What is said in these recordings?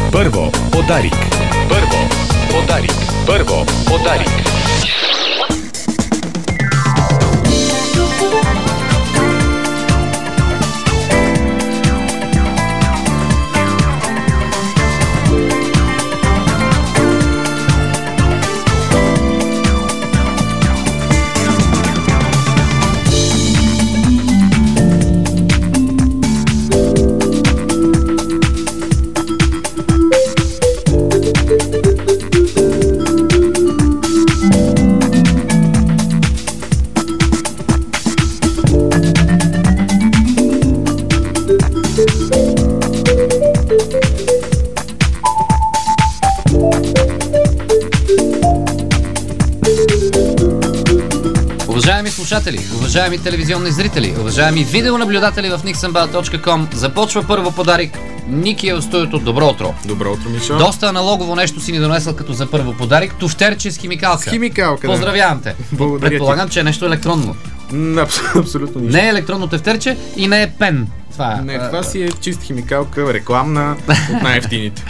Първо подарик. Първо подарик. Първо подарик. Уважаеми слушатели, уважаеми телевизионни зрители, уважаеми видеонаблюдатели в nixonbar.com, започва първо подарик. Ники е в студиото. Добро утро. Добро утро, Мишо. Доста аналогово нещо си ни донесъл като за първо подарик. Туфтерче с химикалка. С химикалка, да. Поздравявам те. Благодаря. Предполагам, че е нещо електронно. Абсолютно нищо. Не е електронно тефтерче и не е пен. Това си е чист химикалка, рекламна, от най-ефтините.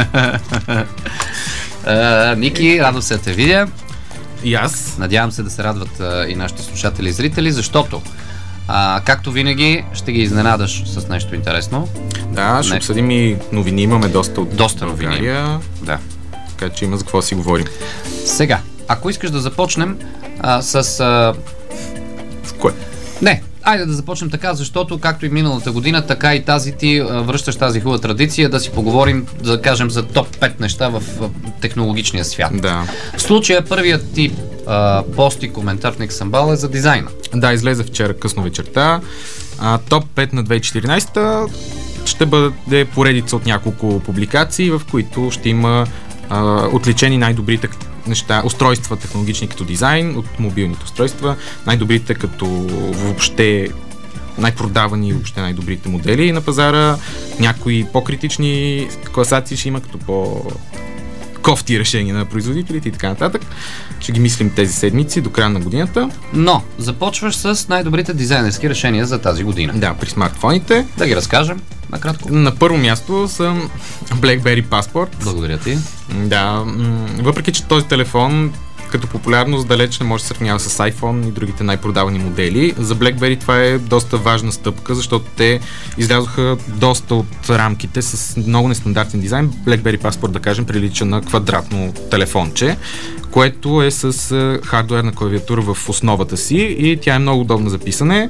Ники, радвам се да те видя. И аз. Надявам се да се радват и нашите слушатели и зрители, защото както винаги ще ги изненадаш с нещо интересно. Да, ще обсъдим и новини, имаме доста новини. Да. Така че има за какво си говорим. Сега, ако искаш да започнем с... С кое? Не, айде да започнем така, защото както и миналата година, така и тази ти връщаш тази хубава традиция да си поговорим, да кажем, за топ 5 неща в технологичния свят. Да. В случая първият ти пост и коментар в Nixonbar е за дизайна. Да, излезе вчера късно вечерта. Топ 5 на 2014 ще бъде поредица от няколко публикации, в които ще има отличени най-добрите неща, устройства технологични като дизайн от мобилните устройства, най-добрите като въобще най-продавани и въобще най-добрите модели на пазара, някои по-критични класации ще има като по-кофти решения на производителите и така нататък. Ще ги мислим тези седмици до края на годината. Но започваш с най-добрите дизайнерски решения за тази година. Да, при смартфоните. Да ги разкажем накратко. На първо място съм BlackBerry Passport. Благодаря ти. Да, въпреки че този телефон като популярност далеч не може да се сравнява с iPhone и другите най-продавани модели. За BlackBerry това е доста важна стъпка, защото те излязоха доста от рамките с много нестандартен дизайн. BlackBerry Passport, да кажем, прилича на квадратно телефонче, което е с хардуерна клавиатура в основата си и тя е много удобна за писане.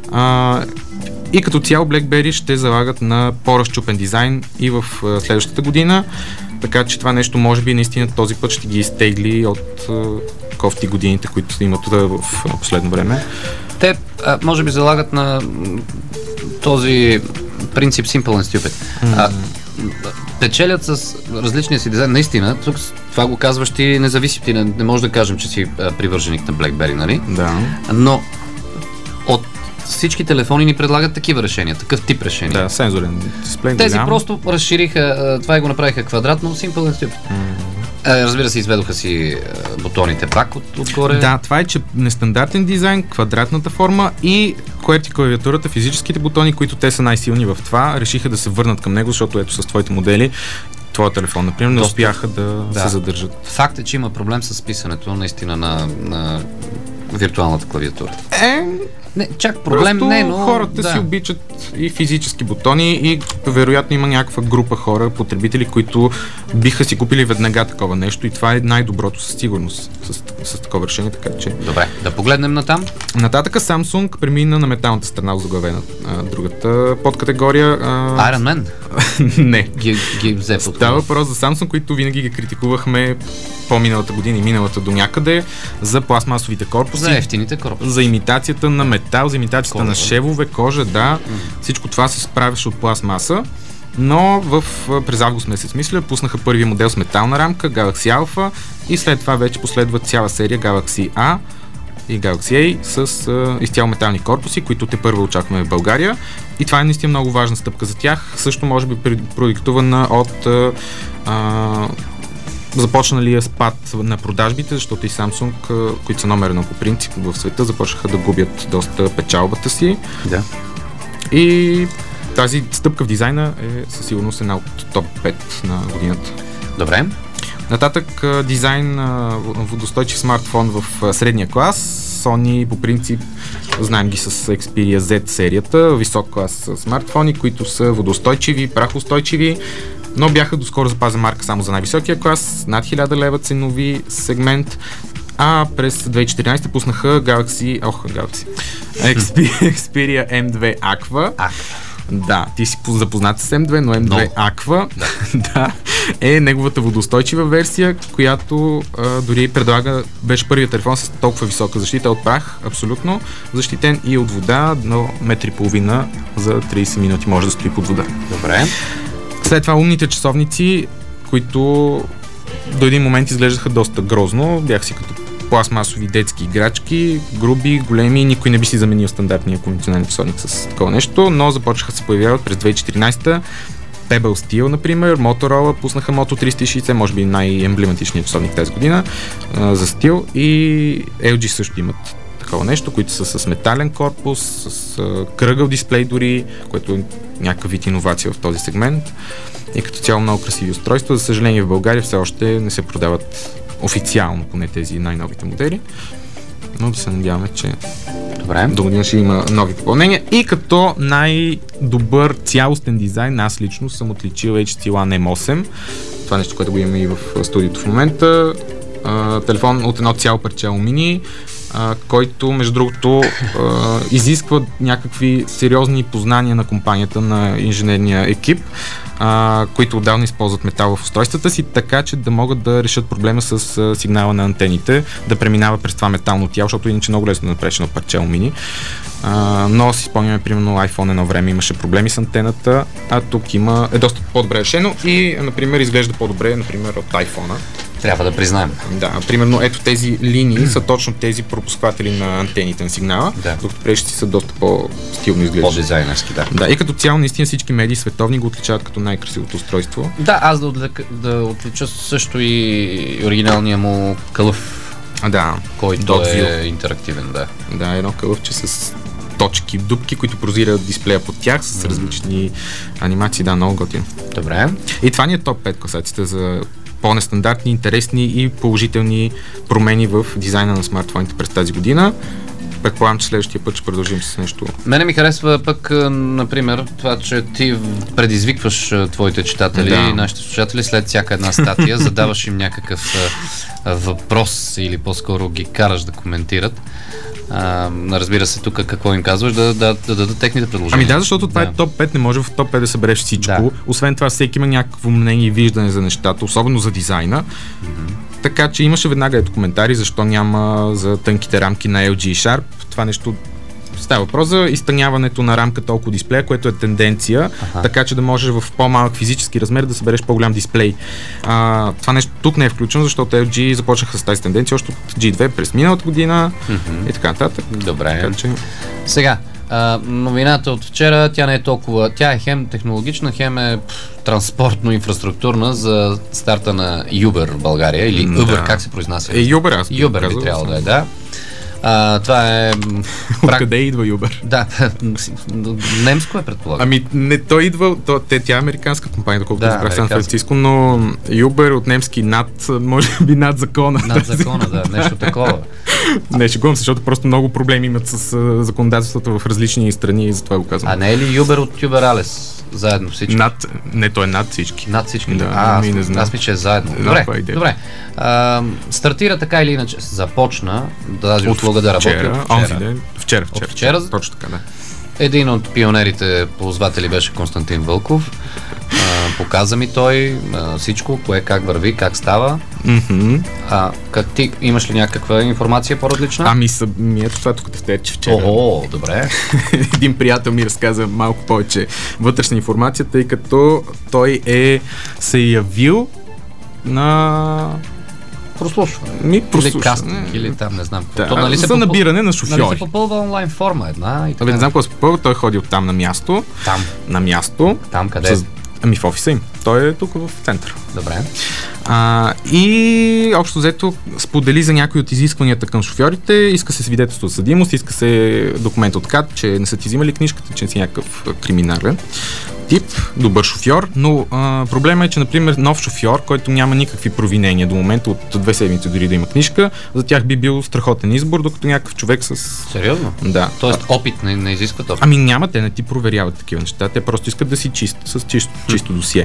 И като цяло BlackBerry ще залагат на по-разчупен дизайн и в следващата година, така че това нещо може би наистина този път ще ги изтегли от кофти годините, които имат в последно време. Те може би залагат на този принцип Simple and Stupid. Печелят с различния си дизайн. Наистина, тук това го казваш ти независим. Ти не може да кажем, че си привърженик на BlackBerry, нали? Да. Но от всички телефони ни предлагат такива решения, такъв тип решения. Да, сензорен дисплей. Тези просто разшириха, това и го направиха квадратно, Simple and Stupid. Разбира се, изведоха си бутоните пак отгоре. Да, това е, че нестандартен дизайн, квадратната форма и QWERTY клавиатурата, физическите бутони, които те са най-силни в това, решиха да се върнат към него, защото ето с твоите модели, твоя телефон, например, не успяха да се задържат. Факт е, че има проблем с писането наистина на виртуалната клавиатура. Не, чак проблем не, но хората си обичат и физически бутони и вероятно има някаква група хора, потребители, които биха си купили веднага такова нещо и това е най-доброто със сигурност с такова решение, така че... Добре, да погледнем натам. Нататъка Samsung премина на металната страна, озаглавена другата подкатегория. Iron Man? Не. Ги взе под. Става въпрос за Samsung, които винаги ги критикувахме по-миналата година и миналата до някъде за пластмасовите корпуси. За ефтините корпуси. За имитацията на метал, за имитацията на шевове, кожа, да. Всичко това се справяше от пластмаса. Но през август месец, мисля, пуснаха първи модел с метална рамка, Galaxy Alpha и след това вече последва цяла серия Galaxy A и Galaxy A с изцяло метални корпуси, които те първо очакваме в България. И това е наистина много важна стъпка за тях. Също може би продиктувана от започналия спад на продажбите, защото и Samsung, които са номер 1 по принцип в света, започнаха да губят доста печалбата си. Да. И тази стъпка в дизайна е със сигурност една от топ 5 на годината. Добре. Нататък дизайн на водостойчив смартфон в средния клас. Sony по принцип знаем ги с Xperia Z серията, висок клас смартфони, които са водоустойчиви, прахоустойчиви, но бяха доскоро запазена марка само за най-високия клас, над 1000 лева ценови сегмент, а през 2014 пуснаха Xperia M2 Aqua. Да, ти си запознат с M2, но M2 Aqua да, е неговата водоустойчива версия, която дори предлага, беше първият телефон с толкова висока защита от прах, абсолютно защитен и от вода, но 1,5 м за 30 минути може да стои под вода. Добре. След това умните часовници, които до един момент изглеждаха доста грозно, бяха си като пластмасови детски играчки, груби, големи, никой не би си заменил стандартния конвенционален часовник с такова нещо, но започнаха да се появяват през 2014. Pebble Steel, например, Motorola пуснаха Moto 360, може би най-емблематичният часовник тази година за стил, и LG също имат такова нещо, които са с метален корпус, с кръгъл дисплей дори, което е някакъв вид иновация в този сегмент, и като цяло много красиви устройства. За съжаление в България все още не се продават официално, поне тези най-новите модели, но да се надяваме, че до година ще има нови попълнения. И като най-добър цялостен дизайн, аз лично съм отличил HTC One M8. Това нещо, което го имаме и в студиото в момента. Телефон от едно цяло парче алуминий, който, между другото, изисква някакви сериозни познания на компанията, на инженерния екип, които отдавна използват метал в устройствата си, така че да могат да решат проблема с сигнала на антените, да преминава през това метално тяло, защото иначе много лесно да направиш едно парче алуминий. Но си спомняме, примерно, iPhone едно време имаше проблеми с антената, а тук е доста по-добре решено и, например, изглежда по-добре, например, от iPhone-а. Трябва да признаем. Да, примерно ето тези линии са точно тези пропускатели на антените на сигнала, докато предишните са доста по-стилно изглеждат. По-дизайнерски, да. Да, и като цяло наистина всички медии световни го отличават като най-красивото устройство. Да, аз да отлича също и оригиналния му кълъв, който е интерактивен, да. Да, едно кълъвче с точки, дупки, които прозират дисплея под тях с различни анимации, да, много готино. Добре. И това ни е топ 5 класацията за по-нестандартни, интересни и положителни промени в дизайна на смартфоните през тази година. Предполагам, че следващия път ще продължим с нещо. Мене ми харесва пък, например, това, че ти предизвикваш твоите читатели и нашите слушатели след всяка една статия, задаваш им някакъв въпрос или по-скоро ги караш да коментират. Разбира се, тук какво им казваш, да дадат техните предложения. Ами да, защото това е топ 5, не може в топ 5 да събереш всичко. Да. Освен това, всеки има някакво мнение и виждане за нещата, особено за дизайна. Така че имаше веднага ето коментари, защо няма за тънките рамки на LG и Sharp. Това нещо става въпрос за изтъняването на рамката около дисплея, което е тенденция, така че да можеш в по-малък физически размер да събереш по-голям дисплей. Това нещо тук не е включено, защото LG започнаха с тази тенденция още от G2 през миналата година и така нататък. Добре. Така, че... Сега, новината от вчера, тя не е толкова, тя е хем технологична, хем е транспортно инфраструктурна за старта на Uber в България, или Uber, как се произнася? Uber, аз Uber би трябвало да е, да. Това е... Откъде идва Uber? Да, немско е, предполагам. Ами не, той идва, тя е американска компания, доколкото разбрах Сан Франциско, но Uber от немски може би над закона. Над закона, да, нещо такова. Не, шегувам се, защото просто много проблеми имат с законодателството в различни страни и затова го казвам. А не е ли Uber от Uberales? Заедно всички? Не, той е над всички. Над всички? Да, аз мисля, че е заедно. Добре. Стартира така или иначе, започна тази услуга да работи вчера. Точно така, да. Един от пионерите ползватели беше Константин Вълков. Показа ми той всичко, кое как върви, как става. Как ти имаш ли някаква информация по-различна? Ами самието това тук тефтерче вчера. Добре. Един приятел ми разказа малко повече вътрешна информация, тъй като той се явил на прослушване. Или кастинг, или там, не знам. Да, за набиране на шофьори. Нали се попълва онлайн форма една и така. Не знам какво се попълва, той ходил там на място. Там къде? Ами в офиса им. Той е тук в центъра. Добре. И общо взето сподели за някои от изискванията към шофьорите, иска се свидетелство за съдимост, иска се документ от КАТ, че не са ти взимали книжката, че не си някакъв криминален тип, добър шофьор, но проблема е, че, например, нов шофьор, който няма никакви провинения до момента, от 2 седмици дори да има книжка, за тях би бил страхотен избор, докато някакъв човек с... Сериозно? Да. Тоест опит не изискват опит? Ами няма, те не ти проверяват такива неща, те просто искат да си чист, с чисто досие.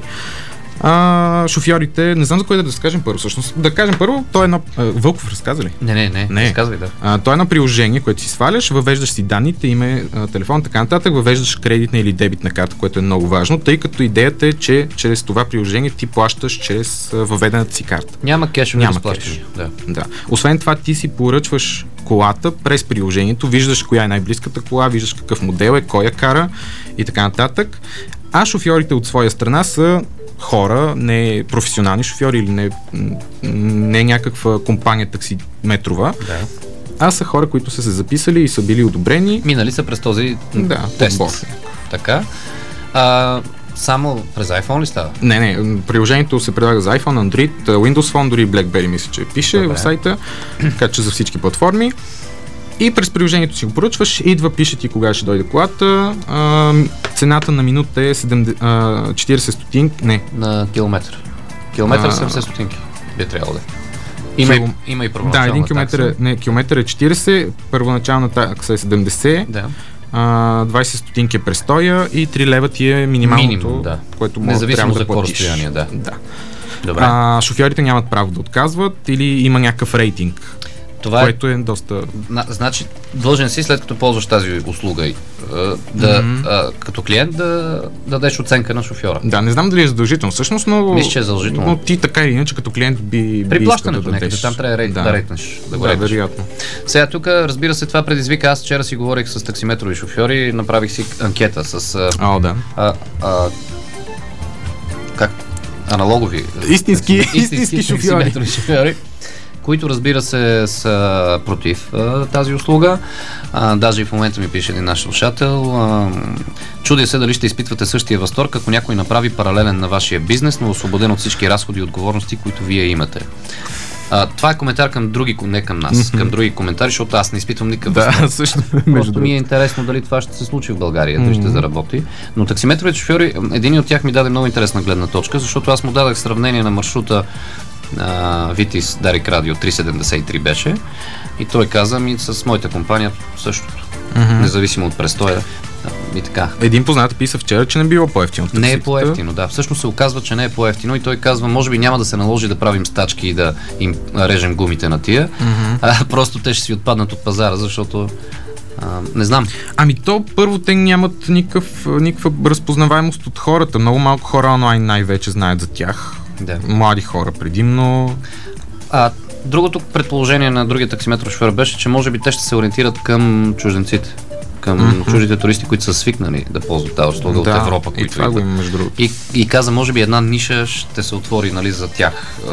Шофьорите, не знам за кой да разкажем първо, всъщност. Да кажем първо, той е едно... Вълков разказа ли? Не. Разказвай, да. То е едно приложение, което си сваляш, въвеждаш си данните, име, телефон, така нататък, въвеждаш кредитна или дебитна карта, което е много важно, тъй като идеята е, че чрез това приложение ти плащаш чрез въведената си карта. Няма кешови разплащания. Да. Освен това, ти си поръчваш колата през приложението, виждаш коя е най-близката кола, виждаш какъв модел е, кой я кара и така нататък. А шофьорите от своя страна са хора, не професионални шофьори или не някаква компания таксиметрова, а са хора, които са се записали и са били одобрени. Минали са през този тест. Така. Само през iPhone ли става? Не. Приложението се предлага за iPhone, Android, Windows Phone, дори BlackBerry мисля, че пише в сайта, така че за всички платформи. И през приложението си го поръчваш, идва, пише ти кога ще дойде колата. Цената на минута е 40 стотинки. Не. На километър. Километър 70 стотинки би трябвало да. Има и първоначална такса. 1 километър, километър е 40, първоначална такса е 70. Да. 20 стотинки е престоя и 3 лева ти е минималното, което може да платиш. Да. Добре. Шофьорите нямат право да отказват или има някакъв рейтинг. Което е доста... Значи, длъжен си, след като ползваш тази услуга, като клиент да дадеш оценка на шофьора. Да, не знам дали е задължително всъщност, но... Мисля, че е задължително. Но ти така или иначе като клиент би при плащането да дадеш. Някъде, там трябва да рейтнеш. Да, вероятно. Сега тук, разбира се, това предизвика. Аз вчера си говорих с таксиметрови шофьори, направих си анкета с... как? Аналогови. Истински шофьори. Които, разбира се, са против тази услуга. Даже и в момента ми пише един наш слушател. Чудя се дали ще изпитвате същия възторг, ако някой направи паралелен на вашия бизнес, но освободен от всички разходи и отговорности, които вие имате. Това е коментар към други, не към нас, към други коментари, защото аз не изпитвам никакъв възторг. Също. Просто ми е интересно дали това ще се случи в България, дали ще заработи. Но таксиметровите шофьори, един от тях ми даде много интересна гледна точка, защото аз му дадах сравнение на маршрута Витис Дарик Радио 373 беше и той каза ми с моята компания същото, независимо от престоя и така. Един познат писа вчера, че не било по-евтино. Не е по-евтино, да. Всъщност се оказва, че не е по-евтино и той казва, може би няма да се наложи да правим стачки и да им режем гумите на тия, просто те ще си отпаднат от пазара, защото не знам. Ами то първо те нямат никаква разпознаваемост от хората. Много малко хора онлайн най-вече знаят за тях. Да. Млади хора предимно. Другото предположение на другия таксиметров шофьор беше, че може би те ще се ориентират към чужденците, към чуждите туристи, които са свикнали да ползват тази услуга от Европа. И това го има между другото. И каза, може би една ниша ще се отвори, нали, за тях.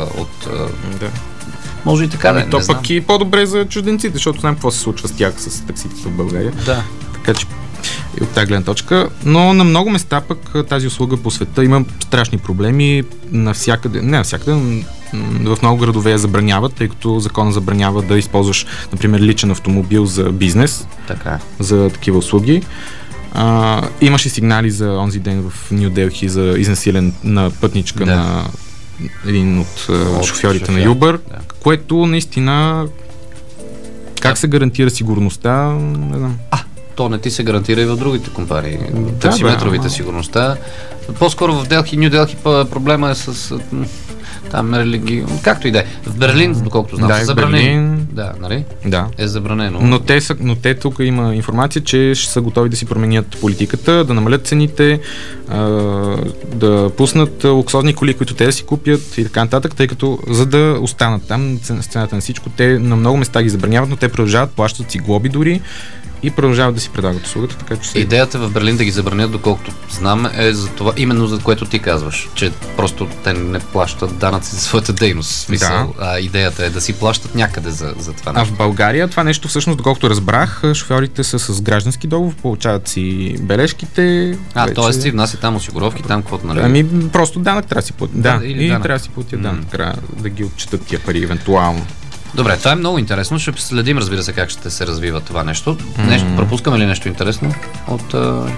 Може и така да. То пък и по-добре за чужденците, защото знаем какво се случва с тях, с такситите в България. Да. Така че и от тази гледна точка, но на много места пък тази услуга по света има страшни проблеми навсякъде, в много градове я забраняват, тъй като закона забранява да използваш, например, личен автомобил за бизнес, за такива услуги. Имаше сигнали за онзи ден в Ню Делхи за изнасилен на пътничка на един от шофьорите на Uber, което наистина как се гарантира сигурността, не знам. То не ти се гарантира и в другите компании. Таксиметровите сигурността. По-скоро в Ню Делхи проблема е с там религия, както и да е. В Берлин, доколкото знам, е забранено. Нали? Да. Е забранено. Но те тук има информация, че ще са готови да си променят политиката, да намалят цените, да пуснат луксозни коли, които те да си купят и така нататък, тъй като за да останат там с цената на всичко, те на много места ги забраняват, но те продължават, плащат си глоби дори и продължават да си предлагат услугата, така че Идеята в Берлин да ги забранят, доколкото знам, е за това, именно за което ти казваш, че просто те не плащат данъци за своята дейност. Смисъл, а идеята е да си плащат някъде за това нещо. А в България това нещо всъщност, доколкото разбрах, шофьорите са с граждански договор, получават си бележките. Т.е. си внася там осигуровки, там каквото нали? Ами просто данък трябва да си платят. Да, и данък. трябва да си платят данък. Трябва да ги отчитат тия пари, евентуално. Добре, това е много интересно. Ще следим, разбира се, как ще се развива това нещо. Нещо, пропускаме ли нещо интересно от...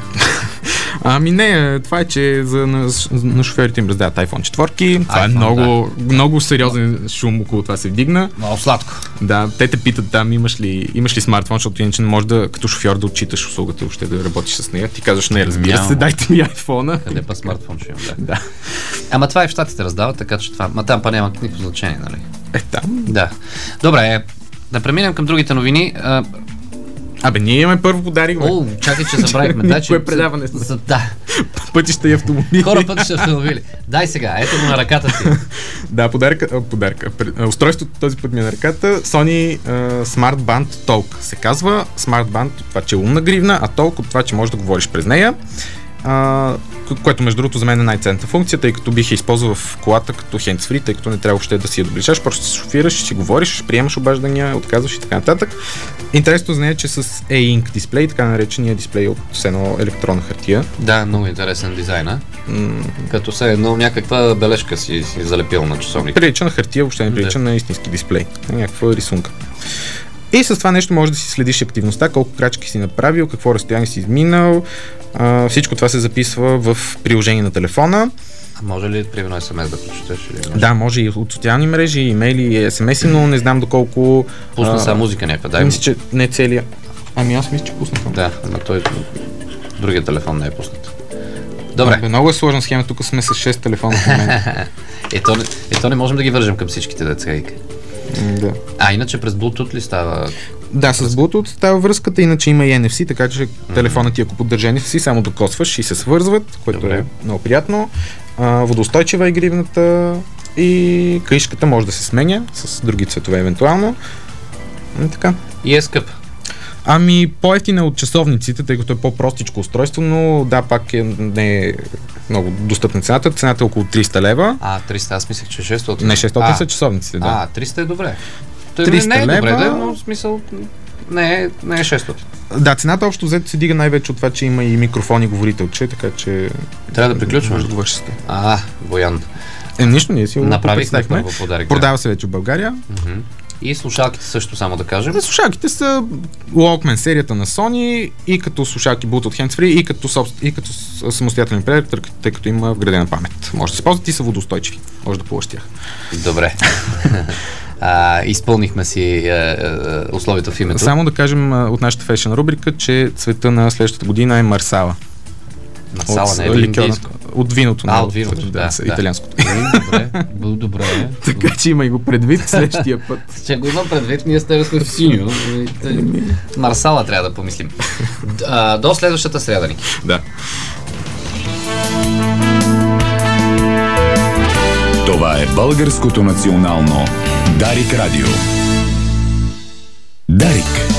Ами не, това е, че на шофьорите им раздават iPhone 4. Това е много сериозен шум около това се вдигна. Много сладко. Да, те те питат там имаш ли смартфон, защото иначе не можеш да, като шофьор да отчиташ услугата, въобще да работиш с нея. Ти казваш, не, разбира се, дайте ми iPhone-а. Къде па смартфон ще имам, да. Ама това и в Щатите раздават, така че това... Ма там па няма никакво значение, нали? Там? Да. Добре, да преминем към другите новини. Абе, ние имаме първо подарик, бе. Чакай, че забравихме. Кое предаване? Да. Пътища и автомобили. Хора, пътища и автомобили. Дай сега, ето го на ръката ти. Да, подаръка. Устройството този път ми е на ръката. Sony Smart Band Talk се казва. Smart Band от това, че е умна гривна, а Talk от това, че можеш да говориш през нея. Което между другото за мен е най-ценната функция, тъй като бих я използвал в колата като hands-free, тъй като не трябва въобще да си я доближаш, просто си шофираш, си говориш, приемаш обаждания, отказваш и така нататък. Интересно за нея, че с E-Ink дисплей, така наречения дисплей от едно електронна хартия. Да, много интересен дизайн, като се едно някаква бележка си залепил на часовник. Прилича на хартия, въобще не прилича на истински дисплей, някаква рисунка. И с това нещо можеш да си следиш активността, колко крачки си направил, какво разстояние си изминал. Всичко това се записва в приложение на телефона. А може ли, примерно, SMS да прочетеш? Да, може и от социални мрежи, имейли и SMS, но не знам доколко... Пусна са музика някаква, дай. Мисля, че не целия. Ами аз мисля, че пусна. Да, но той другия телефон не е пуснат. Добре. Много е сложна схема, тук сме с 6 телефона в момента. Ето не можем да ги вържем към всичките деца. Да. Иначе през Bluetooth ли става? Да, с Bluetooth става връзката, иначе има и NFC, така че телефонът ти, ако поддържа NFC, само докосваш и се свързват, което е много приятно. Водоустойчива е гривната и кришката може да се сменя с други цветове евентуално. Така. И е скъп. Ами, по-ефтина е от часовниците, тъй като е по-простичко устройство, но да, пак не е много достъпна цената. Цената е около 300 лева. 300, аз мислех, че 600. Не, 600 са часовниците, да. 300 е добре. 300 не е лева... добре, но в смисъл не е 600. Да, цената общо взето се дига най-вече от това, че има и микрофон и говорителче, така че... Трябва да приключваме. Може да говориш с те. Боян. Нищо, ние си го направихме подарък. Продава се вече в България. И слушалките също, само да кажем. Слушалките са Walkman серията на Sony и като слушалки Bluetooth hands-free и като самостоятелен предатор, тъй като има вградена памет. Може да се ползват и са водоустойчиви. Може да плуваш тях. Добре. Изпълнихме си условията в името. Само да кажем от нашата фешън рубрика, че цвета на следващата година е Марсала. Марсала не е ли индийско? От виното. От виното, да. Италианското. Добре. Така че има и го предвид следващия път. Че го имам предвид, ние с тебе сме в синьо. Марсала трябва да помислим. До следващата сряда, Ники. Да. Това е Българското национално Дарик Радио. Дарик.